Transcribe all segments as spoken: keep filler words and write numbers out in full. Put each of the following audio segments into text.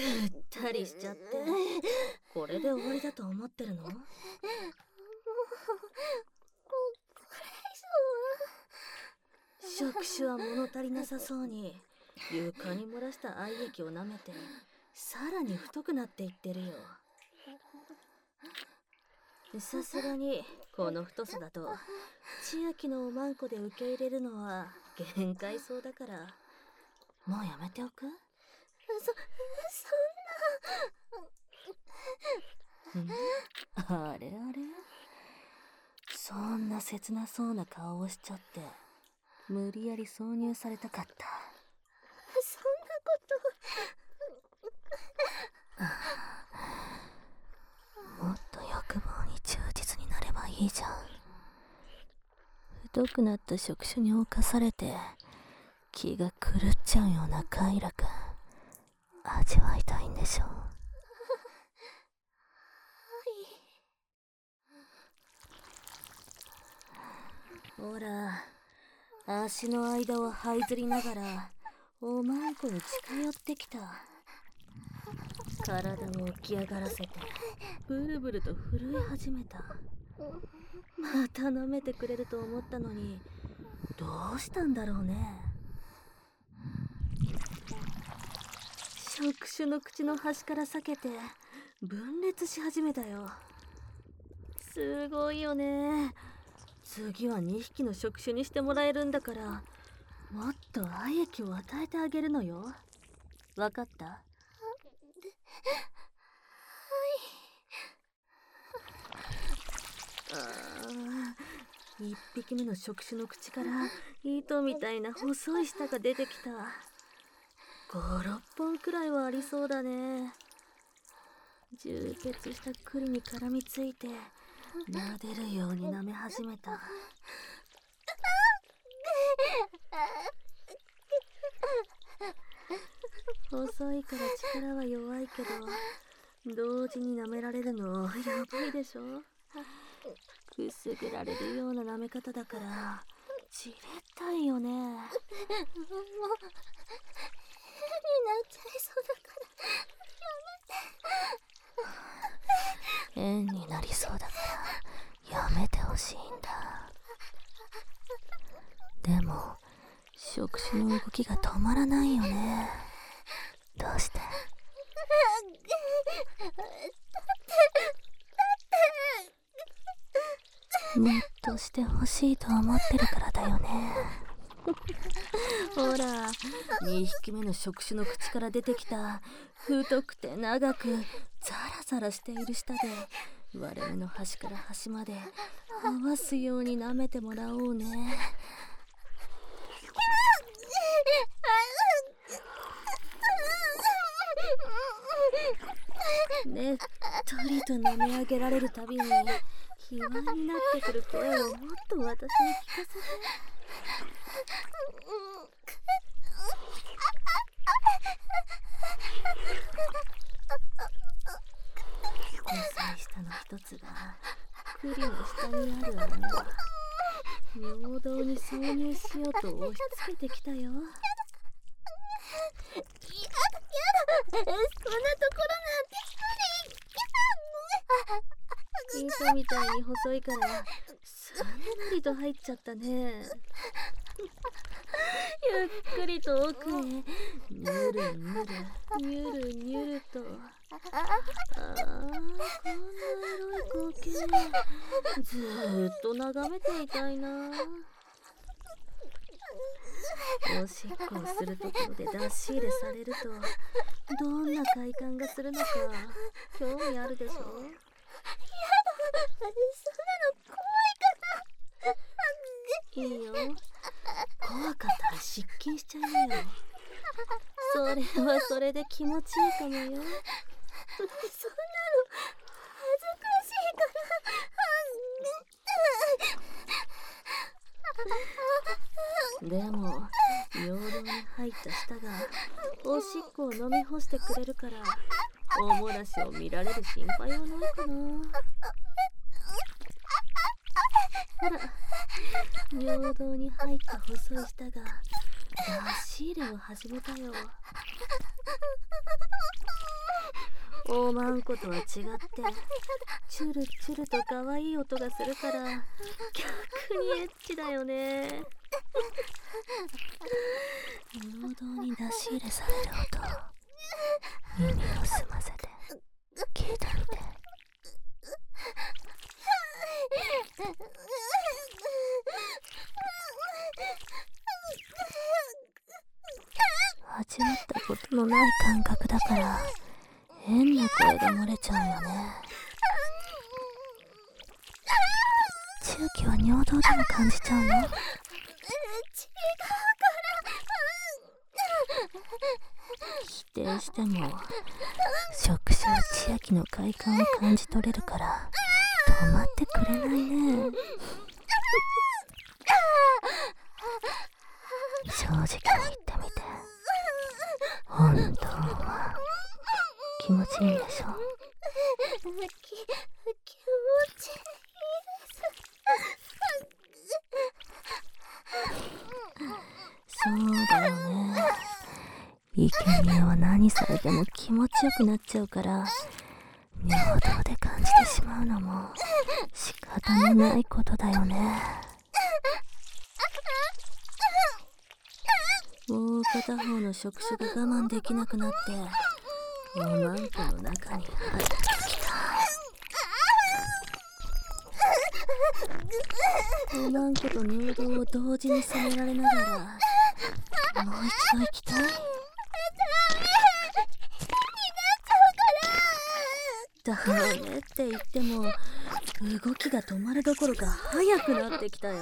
ったりしちゃって、これで終わりだと思ってるの？ もうここれ以上は。 触手は物足りなさそうに床に漏らした愛液を舐めて、さらに太くなっていってるよ。さすがにこの太さだと千秋のおまんこで受け入れるのは限界そうだから、もうやめておく？ そ、そんな。 あれあれ、そんな切なそうな顔をしちゃって無理やり挿入されたかった。 そんなこともっと欲望に忠実になればいいじゃん。太くなった触手に侵されて気が狂っちゃうような快楽味わいたいんでしょ。ほら、足の間を這いずりながらおまんこに近寄ってきた。体を起き上がらせてブルブルと震え始めた。また舐めてくれると思ったのに、どうしたんだろうね。触手の口の端から裂けて分裂し始めたよ。すごいよね。次はにひきの触手にしてもらえるんだから、もっと愛液を与えてあげるのよ。わかった？はい。ああ、いっぴきめの触手の口から糸みたいな細い舌が出てきた。ご、ろっぽんくらいはありそうだね。充血した栗に絡みついて撫でるように舐め始めた。細いから力は弱いけど、同時に舐められるのやばいでしょ。くすぐられるような舐め方だからじれったいよね。もう変になっちゃいそうだから変になりそうだからやめてほしいんだ。でも触手の動きが止まらないよね。どうして？もっとしてほしいと思ってるからだよね。ほら、にひきめの触手の口から出てきた太くて長くザラザラしている舌で割れ目の端から端まで合わすように舐めてもらおうね。ねっとりと舐め上げられるたびに卑猥になってくる声をもっと私に聞かせて。細い舌の一つが栗の下にある穴は平等に挿入しようと押し付けてきたよ。やだやだ、そんなところなんて糸みたいに細いからすんなりと入っちゃったね。ゆっくりと奥へニュルニュルニュルニュルと。ああ、こんなエロい光景ずーっと眺めていたいな。おしっこをするところで出し入れされるとどんな快感がするのか興味あるでしょ。 やだ、そんなの怖いから。 いいよ、怖かったら失禁しちゃいなよ。それはそれで気持ちいいかもよ。 そんなの恥ずかしいから。 でも尿道に入った舌がおしっこを飲み干してくれるからおもらしを見られる心配はないかな。ほら、尿道に入った細い舌が出し入れを始めたよ。 おまんことは違ってチュルチュルと可愛い音がするから逆にエッチだよね。尿道に出し入れされる音、耳を澄ませて聞いてみて。味わったことのない感覚だから変な声が漏れちゃうよね。千秋は尿道でも感じちゃうの？ 違うから。 否定しても触手は千秋の快感を感じ取れるから止まってくれないね。正直に言ってみて、本当は気持ちいいんでしょ？ き、気持ちいいです。そうだよね。生贄は何されても気持ちよくなっちゃうから尿道で感じてしまうのも仕方のないことだよね。もう片方の触手が我慢できなくなっておまんこの中に入ってきた。おまんこと尿道を同時に攻められながらもう一度行きたい。ダメって言っても動きが止まるどころか速くなってきたよ。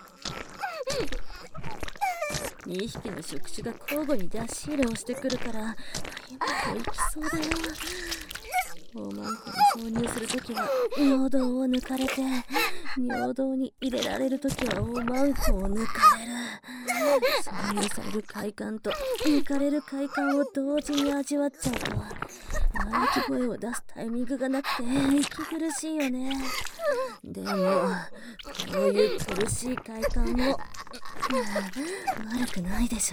にひきの触手が交互に出し入れをしてくるから今と行きそうだよ。おまんこに挿入するときは尿道を抜かれて尿道に入れられるときはおまんこを抜かれる。挿入される快感と抜かれる快感を同時に味わっちゃうと喘ぎ声を出すタイミングがなくて息苦しいよね。でもこういう苦しい快感も悪くないでしょ。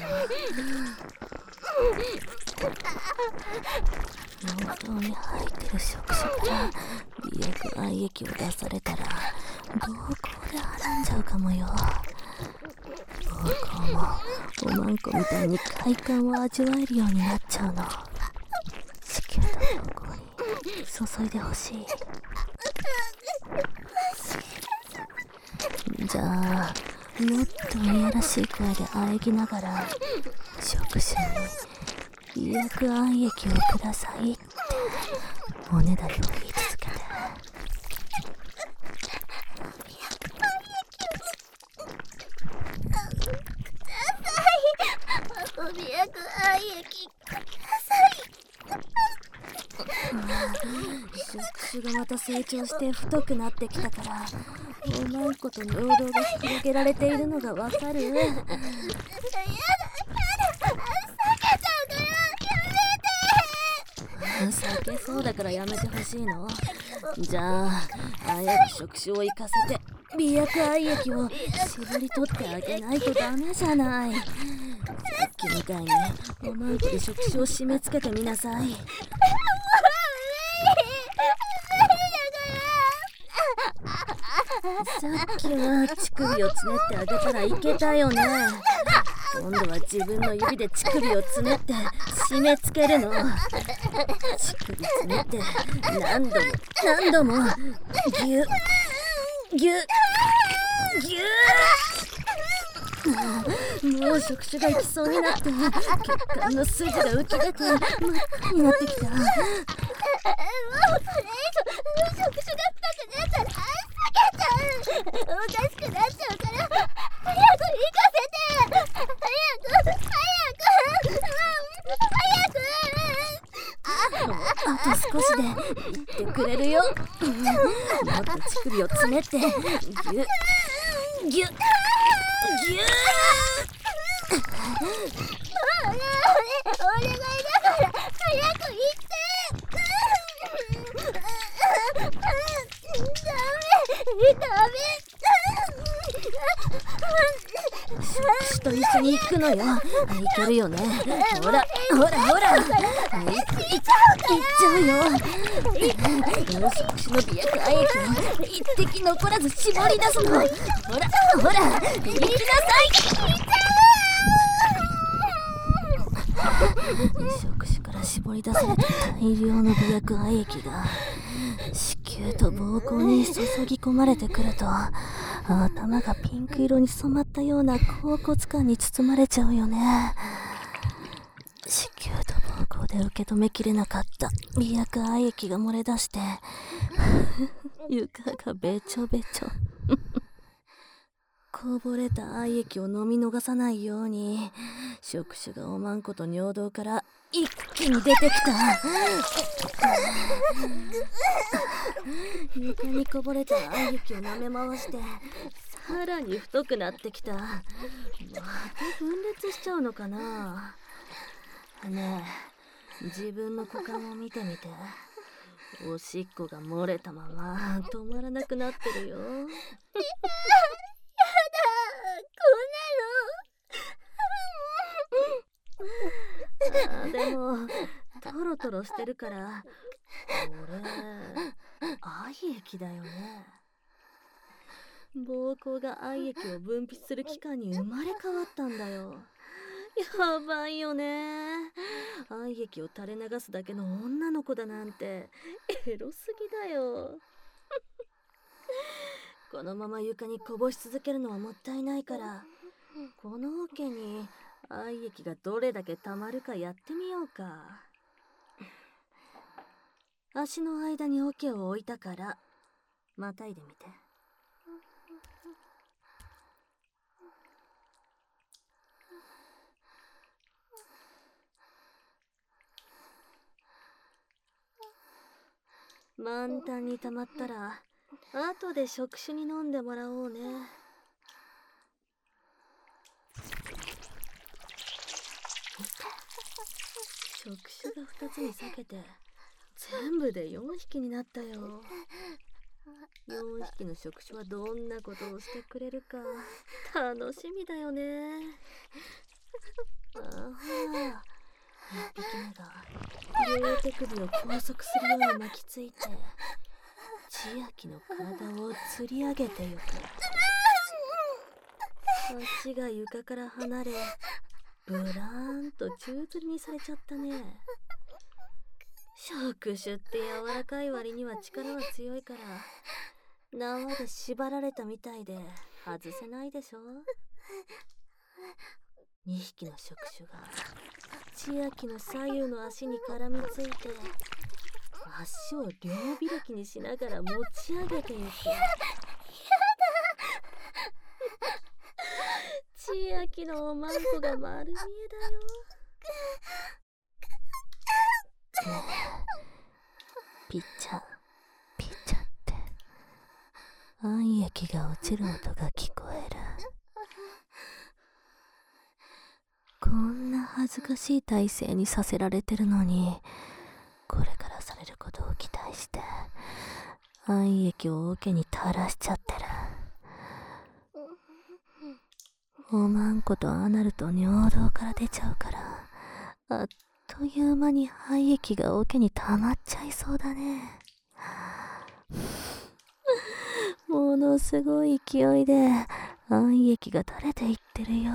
尿道に入ってる触手から美薬愛液を出されたら膀胱ではらんじゃうかもよ。膀胱もおまんこみたいに快感を味わえるようになっちゃうの。子宮と膀胱に注いでほしい。じゃあもっといやらしい声で喘ぎながら触手に美薬愛液をくださいっておねだりを言い続けて。 美薬愛液ください。 触手がまた成長して太くなってきたからおまんこと尿道が広げられているのがわかる？ やだやだ、避けちゃうからやめて。 避けそうだからやめてほしいの？じゃああやく触手を生かせて美薬愛液を絞り取ってあげないとダメじゃない。さっきみたいにおまんこで触手を締め付けてみなさい。さっきは乳首をつねってあげたらいけたよね。今度は自分の指で乳首をつねって締め付けるの。乳首つねって何度も何度もギュッギュッギュッ。もう触手がいきそうになって血管の筋が浮き出て真っ赤になってきた。 もうそれ以上触手が深くなったら避けちゃう。おかしくなっちゃうから早く行かせて。早く早く早く。 あと少しで言ってくれるよ。もっと乳首をつねってギュッギュッギュッ。 お願いだから早く行って。ダメダメ。 触手と一緒に行くのよ。行けるよね。ほらほらほら、行っちゃうよ。触手の美薬愛液を一滴残らず絞り出すの。ほらほら、行きなさい。触手から絞り出された大量の美薬愛液が子宮と膀胱に注ぎ込まれてくると、頭がピンク色に染まったような恍惚感に包まれちゃうよね。子宮と膀胱で受け止めきれなかった美薬愛液が漏れ出して床がべちょべちょこぼれた愛液を飲み逃さないように触手がおまんこと尿道から一気に出てきた。床にこぼれた愛液を舐め回してさらに太くなってきた。また分裂しちゃうのかな。ねえ、自分の股間を見てみて。おしっこが漏れたまま止まらなくなってるよ。 やだ、 あでもトロトロしてるからこれ愛液だよね。膀胱が愛液を分泌する器官に生まれ変わったんだよ。やばいよね。愛液を垂れ流すだけの女の子だなんてエロすぎだよ。このまま床にこぼし続けるのはもったいないから、この桶に愛液がどれだけ溜まるかやってみようか。足の間に桶を置いたからまたいでみて。満タンに溜まったら後で触手に飲んでもらおうね。触手がふたつに裂けて全部でよんひきになったよ。よんひきの触手はどんなことをしてくれるか楽しみだよね。ああ、いっぴきめが両手首を拘束するように巻きついて千秋の体を吊り上げてゆく。足が床から離れブラーンと宙吊りにされちゃったね。触手って柔らかい割には力は強いから縄で縛られたみたいで外せないでしょ。にひきの触手が千秋の左右の足に絡みついて足を両開きにしながら持ち上げていく。千秋のおまんこが丸見えだよ。ピチャピチャって愛液が落ちる音が聞こえる。こんな恥ずかしい体勢にさせられてるのに、これからされることを期待して愛液を桶に垂らしちゃってる。おまんことアナルと尿道から出ちゃうからあっという間に愛液が桶に溜まっちゃいそうだね。ものすごい勢いで愛液が垂れていってるよ。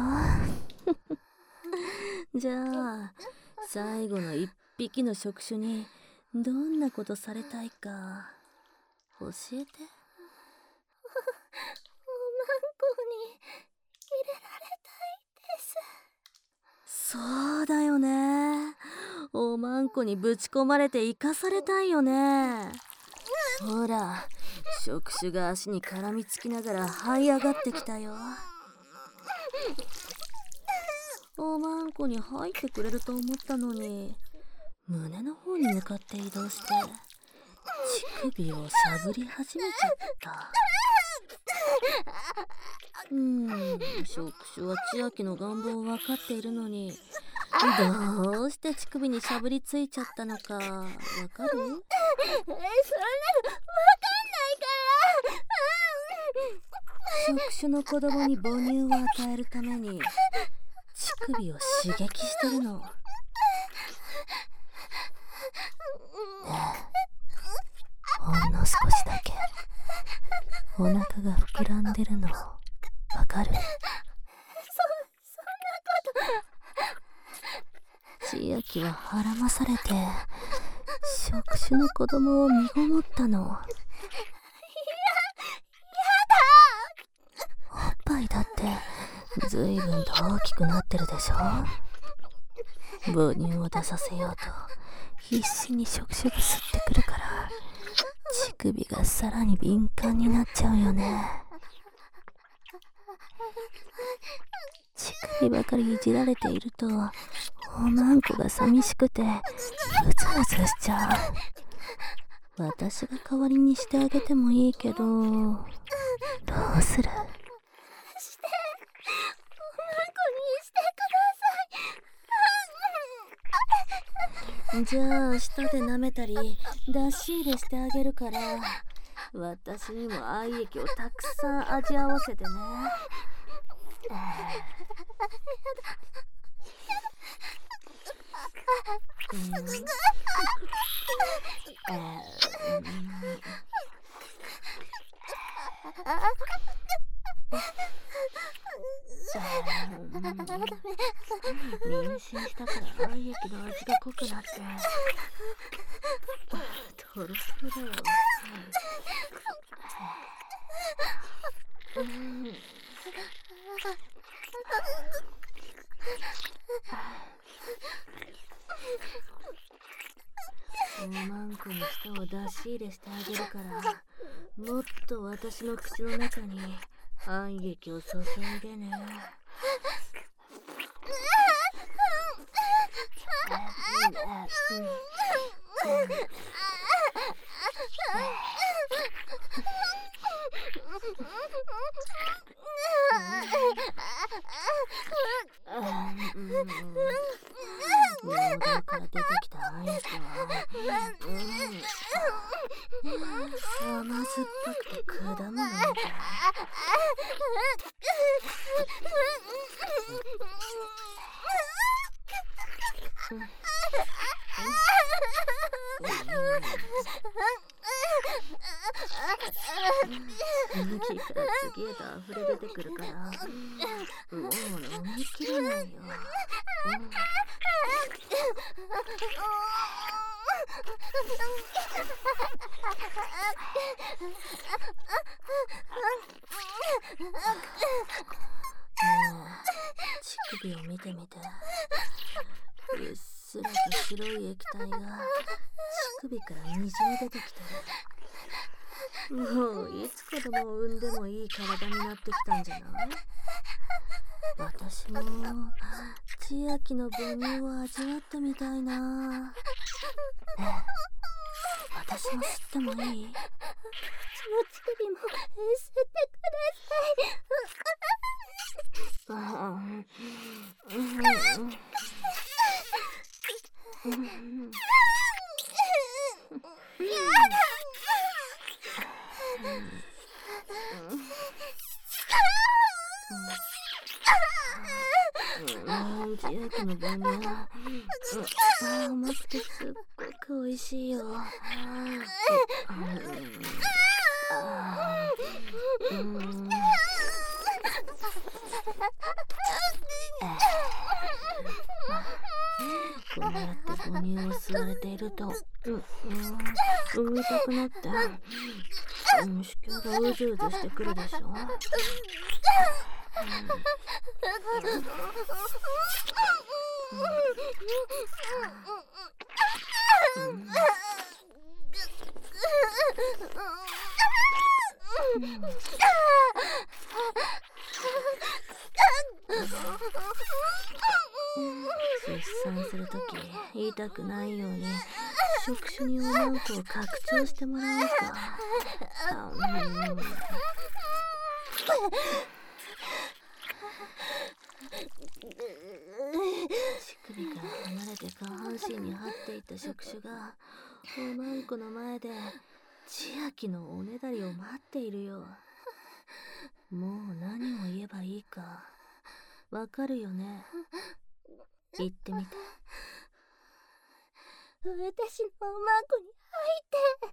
じゃあ最後の一匹の触手にどんなことされたいか教えて。 おまんこに入れられたいです。 そうだよね。おまんこにぶち込まれて生かされたいよね。ほら触手が足に絡みつきながら這い上がってきたよ。おまんこに入ってくれると思ったのに胸の方に向かって移動して乳首をしゃぶり始めちゃった。うーん、触手は千秋の願望を分かっているのにどうして乳首にしゃぶりついちゃったのかわかる？ え、そんなのわかんないから。 触手の子供に母乳を与えるために乳首を刺激してるの。ねえ、ほんの少しだけお腹が膨らんでるのわかる？千秋ははらまされて触手の子供を身ごもったの。おっぱいだってずいぶんと大きくなってるでしょ。母乳を出させようと必死に触手が吸ってくるから乳首がさらに敏感になっちゃうよね。乳首ばかりいじられているとおまんこが寂しくてうずうずしちゃう。私が代わりにしてあげてもいいけど、どうする？ しておまんこにしてください。 じゃあ舌で舐めたり出し入れしてあげるから私にも愛液をたくさん味合わせてね。妊娠したから愛液の味が濃くなってトロトロだよ。うんおまんこに舌を出し入れしてあげるからもっと私の口の中に愛液を注いでね。喉から出てきた愛液は、うん、甘酸っぱくて果物みたい。次から次へと溢れ出てくるからもう飲みきれないよ。乳首を見てみて。うっすらと白い液体が乳首からにじみ出てきてる。もういつ子供を産んでもいい体になってきたんじゃない？私も千秋の母乳を味わってみたいな。ねえ、私も吸ってもいい？ うちの乳首も吸ってください。 うんうんうん千秋の母乳は甘くてすっごく美味しいよ。こうやって母乳を吸われていると、うん、産みたくなって、うん、子宮がうずうずしてくるでしょ。出産するとき痛くないように触手におまんこを拡張してもらおうか。うん乳首から離れて下半身に張っていた触手がおまんこの前で千秋のおねだりを待っているよ。 もう何を言えばいいかわかるよね。言ってみて。 私のおまんこに入って。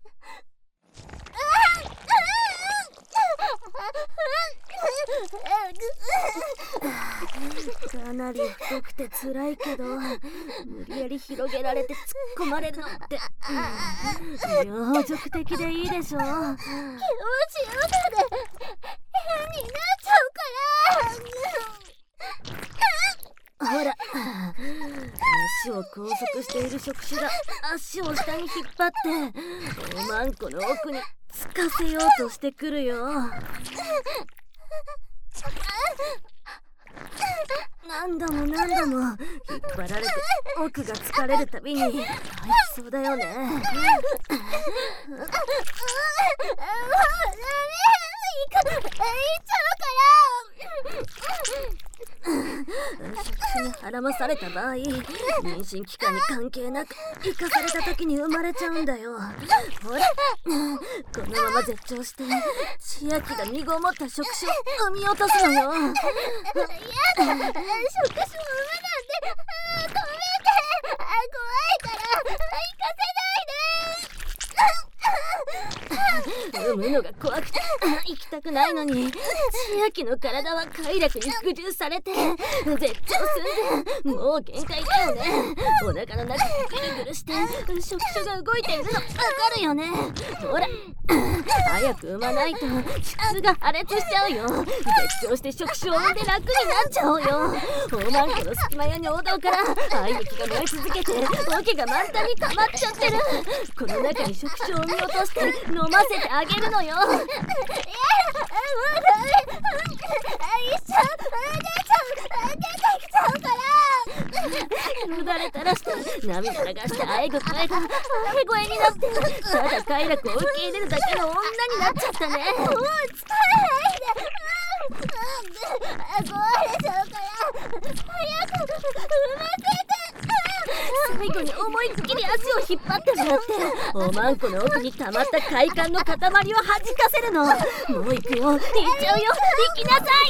かなり太くて辛いけど、無理やり広げられて突っ込まれるのって、うん、情弱的でいいでしょ。気持ちよさで変になっちゃうから。ほら、足を拘束している触手が足を下に引っ張っておまんこの奥につかせようとしてくるよ。何度も何度も引っ張られて奥が疲れるたびに吐きそうだよね。もうダメ、行っちゃうから触手に孕まされた場合、妊娠期間に関係なく生かされた時に生まれちゃうんだよ。ほら、このまま絶頂して千秋が身ごもった触手を産み落とすのよ。やだ、触手を産むなんて。あ、止めて。あ、怖いから行かせないで。産むのが怖くて行きたくないのに、千秋の体は快楽に服従されて絶頂すんで、もう限界だよね。お腹の中でぐるぐるして触手が動いているのわかるよね。ほら、早く産まないと膣が破裂しちゃうよ。絶頂して触手を産んで楽になっちゃおうよ。おまんこの隙間や尿道から愛液が燃え続けて桶が満タンに溜まっちゃってる。この中に触手を産み落として飲ませてあげるのよ。やだ、もうダメ。一緒出ちゃう、出てきちゃうから。よだれ垂らして涙流してあえぐ声があえ声になって、ただ快楽を受け入れるだけの女になっちゃったね。もう疲れないで。壊れちゃうから早く産ませて。最後に思いっきり足を引っ張ってもらって、おまんこの奥に溜まった快感の塊を弾かせるの。もう行くよ、行っちゃうよ、行きなさい。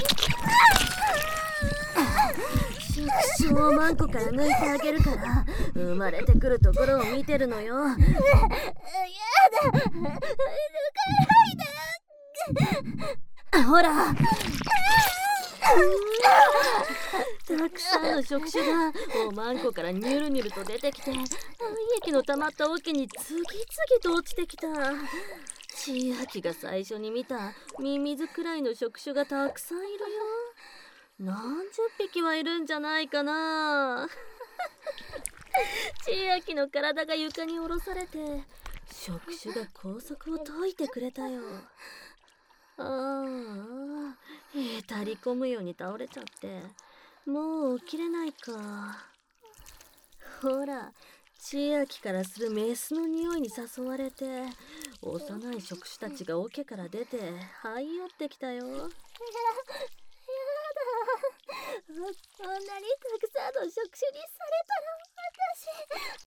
触手をおまんこから抜いてあげるから生まれてくるところを見てるのよ。やだ、抜かないで。ほら、たくさんの触手がおまんこからニュルニュルと出てきて、愛液の溜まった桶に次々と落ちてきた。千秋が最初に見たミミズくらいの触手がたくさんいるよ。何十匹はいるんじゃないかな。千秋の体が床に下ろされて触手が拘束を解いてくれたよ。ああ、へたり込むように倒れちゃってもう起きれないか。ほら、千秋からするメスの匂いに誘われて幼い触手たちが桶から出て這い寄ってきたよ。やだ、こんなにたくさんの触手にされたら私